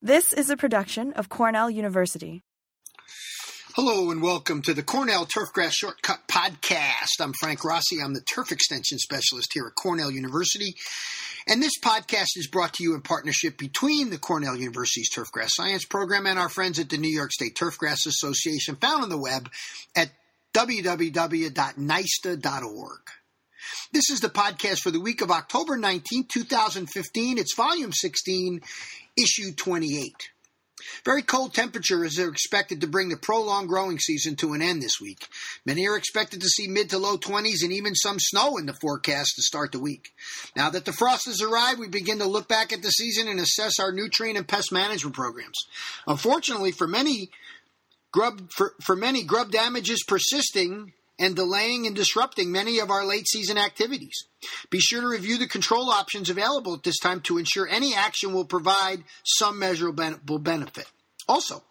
This is a production of Cornell University. Hello and welcome to the Cornell Turfgrass Shortcut Podcast. I'm Frank Rossi. I'm the Turf Extension Specialist here at Cornell University. And this podcast is brought to you in partnership between the Cornell University's Turfgrass Science Program and our friends at the New York State Turfgrass Association, found on the web at www.nista.org. This is the podcast for the week of October 19, 2015. It's volume 16, issue 28. Very cold temperatures are expected to bring the prolonged growing season to an end this week. Many are expected to see mid to low 20s and even some snow in the forecast to start the week. Now that the frost has arrived, we begin to look back at the season and assess our nutrient and pest management programs. Unfortunately, for many, grub damage is persisting and delaying and disrupting many of our late season activities. Be sure to review the control options available at this time to ensure any action will provide some measurable benefit. Also,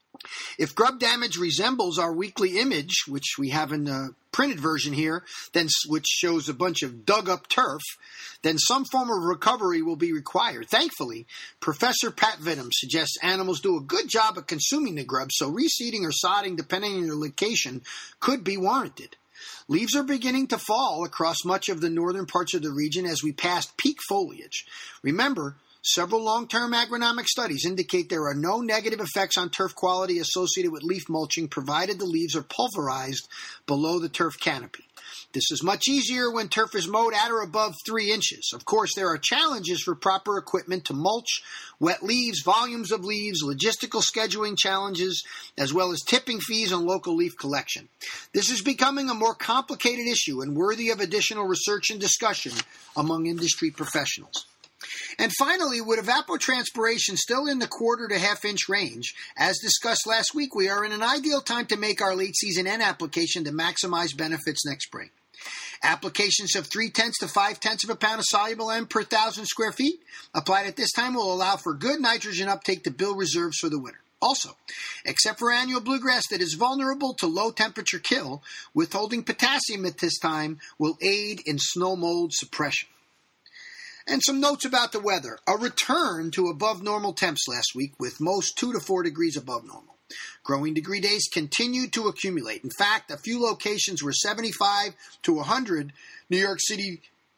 if grub damage resembles our weekly image, which we have in the printed version here, which shows a bunch of dug-up turf, then some form of recovery will be required. Thankfully, Professor Pat Vittum suggests animals do a good job of consuming the grub, so reseeding or sodding, depending on your location, could be warranted. Leaves are beginning to fall across much of the northern parts of the region as we pass peak foliage. Remember, several long-term agronomic studies indicate there are no negative effects on turf quality associated with leaf mulching, provided the leaves are pulverized below the turf canopy. This is much easier when turf is mowed at or above 3 inches. Of course, there are challenges for proper equipment to mulch, wet leaves, volumes of leaves, logistical scheduling challenges, as well as tipping fees on local leaf collection. This is becoming a more complicated issue and worthy of additional research and discussion among industry professionals. And finally, with evapotranspiration still in the quarter to half-inch range, as discussed last week, we are in an ideal time to make our late-season N application to maximize benefits next spring. Applications of 0.3 to 0.5 of a pound of soluble N per 1,000 square feet applied at this time will allow for good nitrogen uptake to build reserves for the winter. Also, except for annual bluegrass that is vulnerable to low-temperature kill, withholding potassium at this time will aid in snow mold suppression. And some notes about the weather. A return to above normal temps last week, with most 2 to 4 degrees above normal. Growing degree days continued to accumulate. In fact, a few locations were 75 to 100 in New York City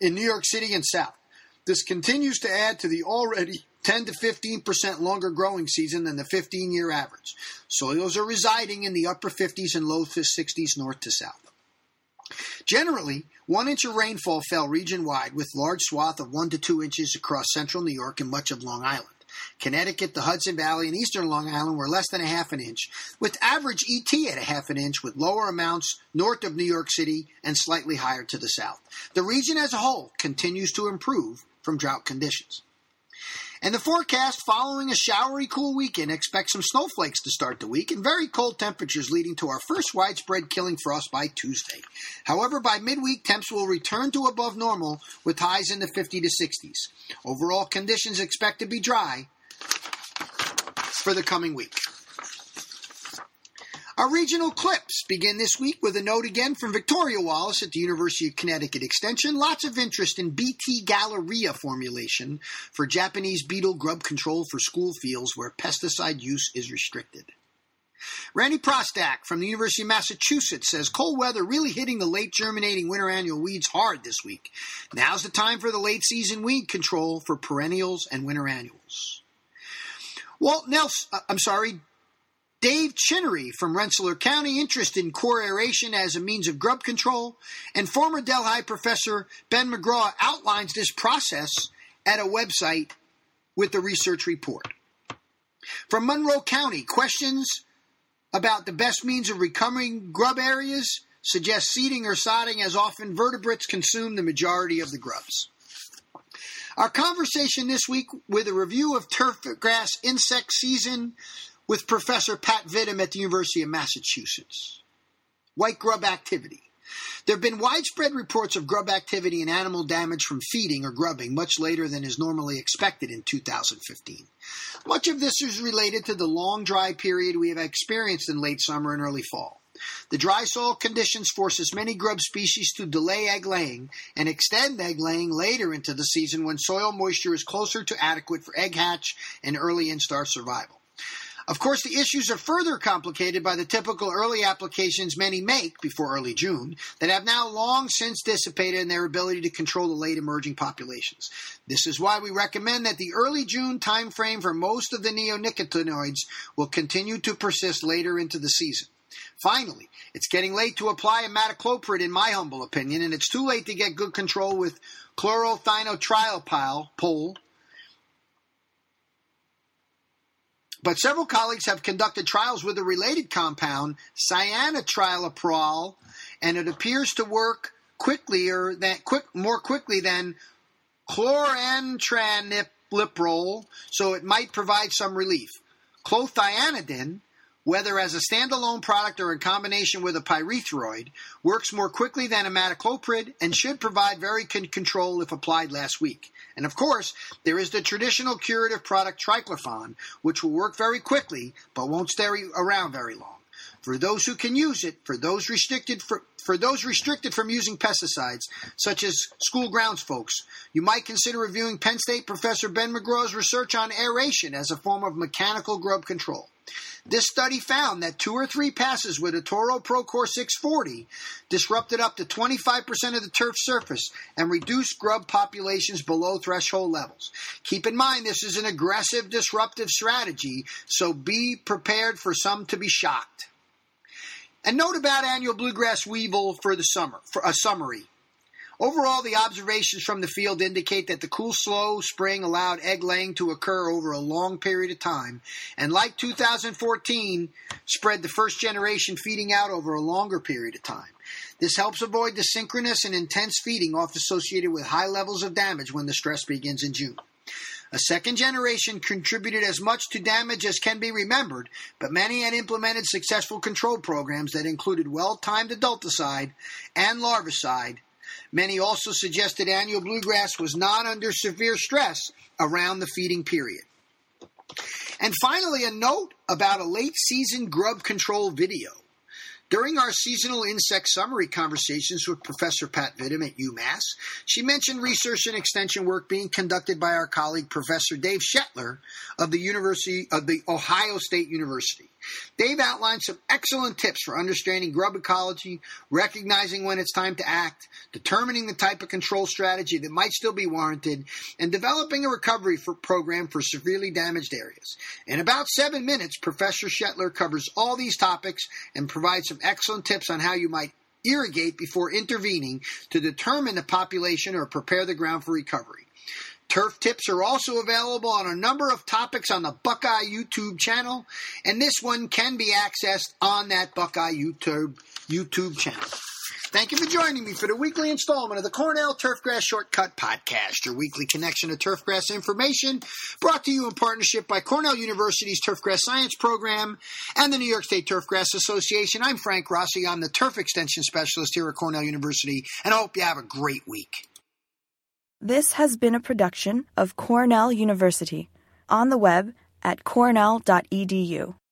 and South. This continues to add to the already 10 to 15% longer growing season than the 15-year average. Soils are residing in the upper 50s and low 60s north to south. Generally, 1 inch of rainfall fell region-wide, with large swath of 1 to 2 inches across central New York and much of Long Island. Connecticut, the Hudson Valley, and eastern Long Island were less than a half an inch, with average ET at a half an inch, with lower amounts north of New York City and slightly higher to the south. The region as a whole continues to improve from drought conditions. And the forecast following a showery, cool weekend expects some snowflakes to start the week and very cold temperatures leading to our first widespread killing frost by Tuesday. However, by midweek, temps will return to above normal with highs in the 50 to 60s. Overall conditions expect to be dry for the coming week. Our regional clips begin this week with a note again from Victoria Wallace at the University of Connecticut Extension. Lots of interest in BT Galleria formulation for Japanese beetle grub control for school fields where pesticide use is restricted. Randy Prostak from the University of Massachusetts says cold weather really hitting the late germinating winter annual weeds hard this week. Now's the time for the late season weed control for perennials and winter annuals. Dave Chinnery from Rensselaer County, interested in core aeration as a means of grub control, and former Delhi professor Ben McGraw outlines this process at a website with the research report. From Monroe County, questions about the best means of recovering grub areas suggest seeding or sodding, as often vertebrates consume the majority of the grubs. Our conversation this week with a review of turfgrass insect season with Professor Pat Vittum at the University of Massachusetts. White grub activity. There have been widespread reports of grub activity and animal damage from feeding or grubbing much later than is normally expected in 2015. Much of this is related to the long dry period we have experienced in late summer and early fall. The dry soil conditions forces many grub species to delay egg laying and extend egg laying later into the season when soil moisture is closer to adequate for egg hatch and early instar survival. Of course, the issues are further complicated by the typical early applications many make before early June that have now long since dissipated in their ability to control the late emerging populations. This is why we recommend that the early June time frame for most of the neonicotinoids will continue to persist later into the season. Finally, it's getting late to apply imidacloprid in my humble opinion, and it's too late to get good control with chlorothienotriopol. But several colleagues have conducted trials with a related compound, cyanotriloprol, and it appears to work more quickly than chlorantraniliprole, so it might provide some relief. Clothianidin, whether as a standalone product or in combination with a pyrethroid, works more quickly than imidacloprid and should provide very good control if applied last week. And of course, there is the traditional curative product triclophan, which will work very quickly but won't stay around very long. For those who can use it, for those restricted from using pesticides, such as school grounds folks, you might consider reviewing Penn State Professor Ben McGraw's research on aeration as a form of mechanical grub control. This study found that 2 or 3 passes with a Toro Procore 640 disrupted up to 25% of the turf surface and reduced grub populations below threshold levels. Keep in mind this is an aggressive disruptive strategy, so be prepared for some to be shocked. And note about annual bluegrass weevil for the summer, for a summary. Overall, the observations from the field indicate that the cool, slow spring allowed egg laying to occur over a long period of time, and like 2014, spread the first generation feeding out over a longer period of time. This helps avoid the synchronous and intense feeding off associated with high levels of damage when the stress begins in June. A second generation contributed as much to damage as can be remembered, but many had implemented successful control programs that included well-timed adulticide and larvicide. Many also suggested annual bluegrass was not under severe stress around the feeding period. And finally, a note about a late-season grub control video. During our seasonal insect summary conversations with Professor Pat Vittum at UMass, she mentioned research and extension work being conducted by our colleague Professor Dave Shetler of the Ohio State University. Dave outlined some excellent tips for understanding grub ecology, recognizing when it's time to act, determining the type of control strategy that might still be warranted, and developing a recovery program for severely damaged areas. In about 7 minutes, Professor Shetler covers all these topics and provides some excellent tips on how you might irrigate before intervening to determine the population or prepare the ground for recovery. Turf tips are also available on a number of topics on the Buckeye YouTube channel, and this one can be accessed on that Buckeye YouTube channel. Thank you for joining me for the weekly installment of the Cornell Turfgrass Shortcut Podcast, your weekly connection to turfgrass information, brought to you in partnership by Cornell University's Turfgrass Science Program and the New York State Turfgrass Association. I'm Frank Rossi. I'm the Turf Extension Specialist here at Cornell University, and I hope you have a great week. This has been a production of Cornell University, on the web at cornell.edu.